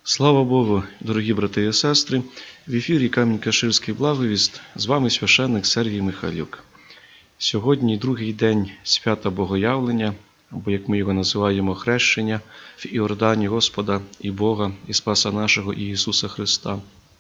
Слава Богу, дорогі брати і сестри! В ефірі Камінь-Каширський благовіст, з вами священник Сергій Михайлюк. Сьогодні другий день свята Богоявлення, або як ми його називаємо хрещення в Іордані Господа і Бога, і Спаса нашого і Ісуса Христа.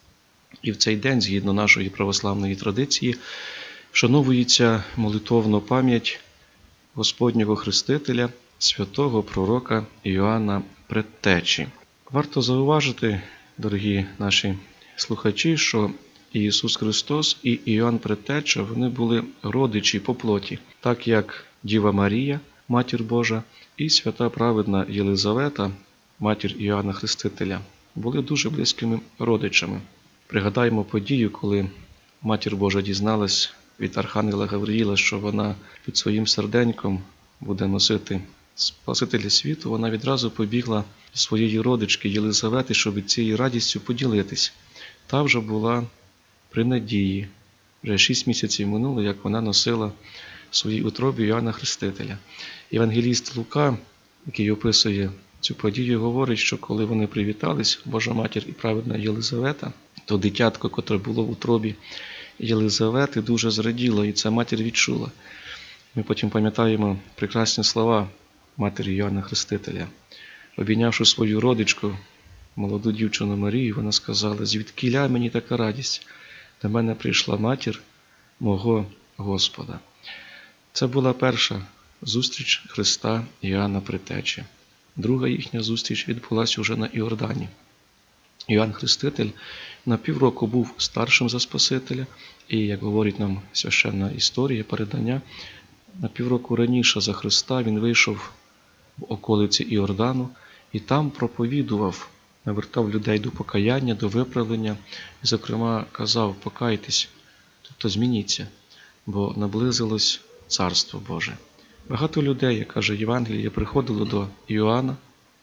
І в цей день, згідно нашої православної традиції, вшановується молитовна пам'ять Господнього Хрестителя, святого пророка Іоанна Предтечі. Варто зауважити, дорогі наші слухачі, що Ісус Христос і Іоанн Предтеча, вони були родичі по плоті, так як Діва Марія, Матір Божа, і свята праведна Єлизавета, матір Іоанна Хрестителя, були дуже близькими родичами. Пригадаємо подію, коли Матір Божа дізналась від Архангела Гавриїла, що вона під своїм серденьком буде носити Спасителя світу, вона відразу побігла до своєї родички Єлизавети, щоб від цією радістю поділитись. Та вже була при надії. Вже 6 місяців минуло, як вона носила в своїй утробі Іоанна Хрестителя. Євангеліст Лука, який описує цю подію, говорить, що коли вони привітались, Божа Матір і праведна Єлизавета, то дитятко, котре було в утробі Єлизавети, дуже зраділо, і ця матір відчула. Ми потім пам'ятаємо прекрасні слова матері Іоанна Хрестителя. Обійнявши свою родичку, молоду дівчину Марію, вона сказала: «Звідкіля мені така радість? До мене прийшла матір мого Господа». Це була перша зустріч Христа і Іоанна Предтечі. Друга їхня зустріч відбулася вже на Іордані. Іоанн Хреститель на півроку був старшим за Спасителя, і, як говорить нам священна історія, передання, на півроку раніше за Христа він вийшов в околиці Іордану і там проповідував, навертав людей до покаяння, до виправлення і, зокрема, казав: «Покайтесь, тобто змініться, бо наблизилось Царство Боже». Багато людей, як каже Євангеліє, приходило до Іоанна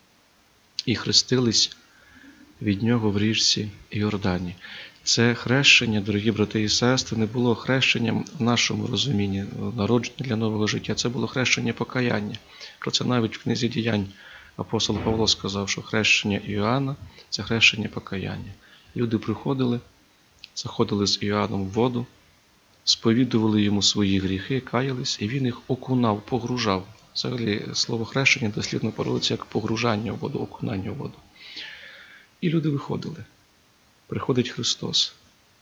і хрестились від нього в річці Іордані. Це хрещення, дорогі брати і сестри, не було хрещенням в нашому розумінні, народження для нового життя. Це було хрещення покаяння. Про це навіть в книзі Діянь апостол Павло сказав, що хрещення Іоанна – це хрещення покаяння. Люди приходили, заходили з Іоанном в воду, сповідували йому свої гріхи, каялись, і він їх окунав, погружав. Взагалі, слово хрещення дослівно переводиться як погружання в воду, окунання в воду. І люди виходили. Приходить Христос.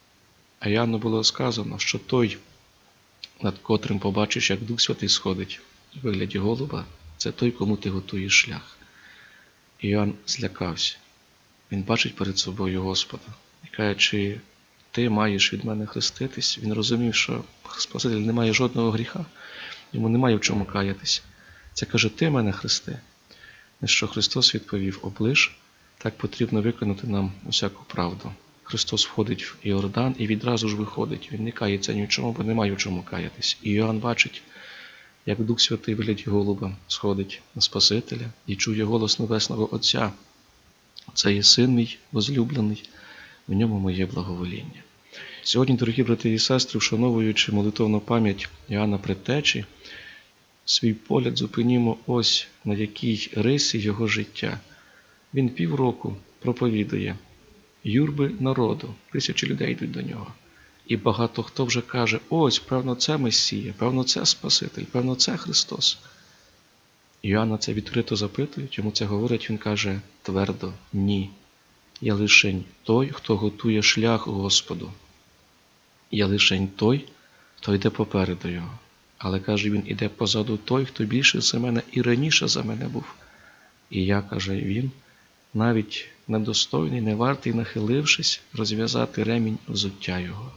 А Іоанну було сказано, що той, над котрим побачиш, як Дух Святий сходить у вигляді голуба, це той, кому ти готуєш шлях. Іоанн злякався. Він бачить перед собою Господа. І каже: «Чи ти маєш від мене хреститись?» Він розумів, що Спаситель не має жодного гріха, йому немає в чому каятись. Це каже: «Ти мене хрести». На що Христос відповів: «Оближ, так потрібно виконати нам усяку правду». Христос входить в Іордан і відразу ж виходить. Він не кається ні в чому, бо немає в чому каятись. І Іоанн бачить, як Дух Святий в вигляді голуба сходить на Спасителя і чує голос Небесного Отця: «Це є Син мій возлюблений, в ньому моє благовоління». Сьогодні, дорогі брати і сестри, вшановуючи молитовну пам'ять Іоанна Предтечі, свій погляд зупинімо ось на якій рисі його життя. Він півроку проповідує. Юрби народу, тисячі людей йдуть до нього. І багато хто вже каже: «Ось, певно, це Месія, певно, це Спаситель, певно, це Христос». Іоанна це відкрито запитують, йому це говорять, він каже твердо: «Ні, я лишень той, хто готує шлях Господу. Я лишень той, хто йде попереду його». Але, каже, він іде позаду той, хто більше за мене і раніше за мене був. І я, каже він, навіть недостойний, не вартий, нахилившись, розв'язати ремінь взуття його.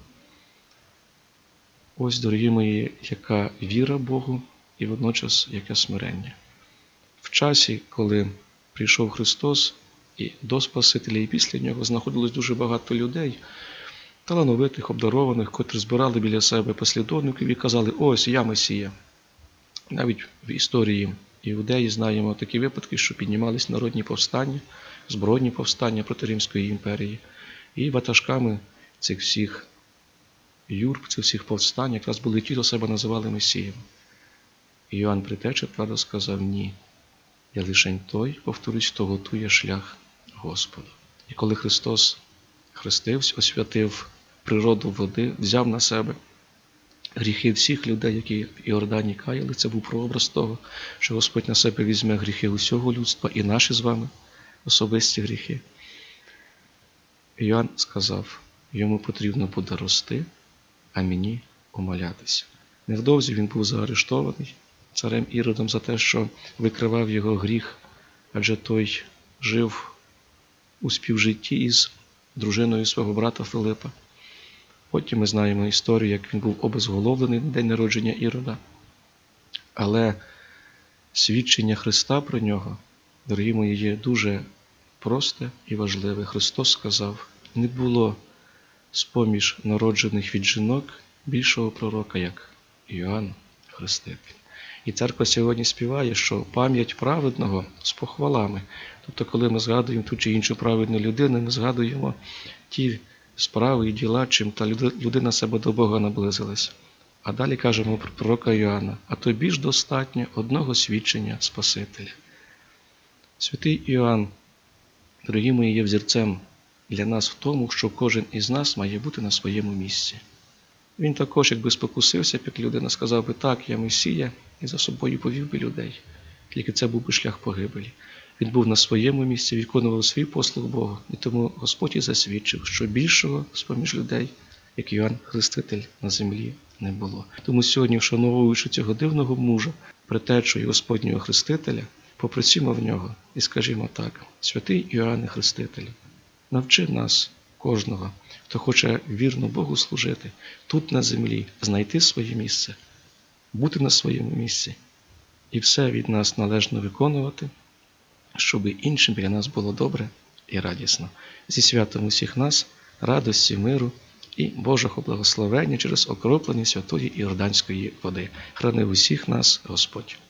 Ось, дорогі мої, яка віра Богу і водночас яке смирення. В часі, коли прийшов Христос, і до Спасителя, і після нього знаходилось дуже багато людей, талановитих, обдарованих, котрі збирали біля себе послідовників і казали: «Ось я Месія». Навіть в історії Іудеї знаємо такі випадки, що піднімались народні повстання, збройні повстання проти Римської імперії. І ватажками цих всіх юрб, цих всіх повстань якраз були ті, хто себе називали Месієм. Іоанн Предтеча твердо сказав: «Ні, я лишень той, повторюсь, хто готує шлях Господу». І коли Христос хрестився, освятив природу води, взяв на себе гріхи всіх людей, які в Іордані каяли, це був прообраз того, що Господь на себе візьме гріхи усього людства і наші з вами особисті гріхи. Іоанн сказав, йому потрібно буде рости, а мені умолятися. Невдовзі він був заарештований царем Іродом за те, що викривав його гріх, адже той жив у співжитті із дружиною свого брата Филипа. Потім ми знаємо історію, як він був обезголовлений на день народження Ірода. Але свідчення Христа про нього, дорогі мої, є дуже просте і важливе. Христос сказав, не було з-поміж народжених від жінок більшого пророка, як Іоанн Хреститель. І церква сьогодні співає, що пам'ять праведного з похвалами. Тобто, коли ми згадуємо ту чи іншу праведну людину, ми згадуємо ті справи і діла, чим та людина себе до Бога наблизилась. А далі кажемо про пророка Іоанна, а тобі ж достатньо одного свідчення Спасителя. Святий Іоанн, дорогі мої, є взірцем для нас в тому, що кожен із нас має бути на своєму місці. Він також, якби спокусився, як людина, сказав би, так, я Месія, і за собою повів би людей. Тільки це був би шлях погибелі. Він був на своєму місці, виконував свій послуг Богу, і тому Господь і засвідчив, що більшого з-поміж людей, як Іоанн Хреститель, на землі не було. Тому сьогодні, вшановуючи цього дивного мужа, предтечу і Господнього Хрестителя, попросімо в нього і скажімо так, святий Іоанне Хрестителю, навчи нас, кожного, хто хоче вірно Богу служити, тут на землі, знайти своє місце, бути на своєму місці і все від нас належно виконувати, щоб іншим біля нас було добре і радісно. Зі святом усіх нас, радості, миру і Божого благословення через окроплення святої Іорданської води. Храни усіх нас, Господь.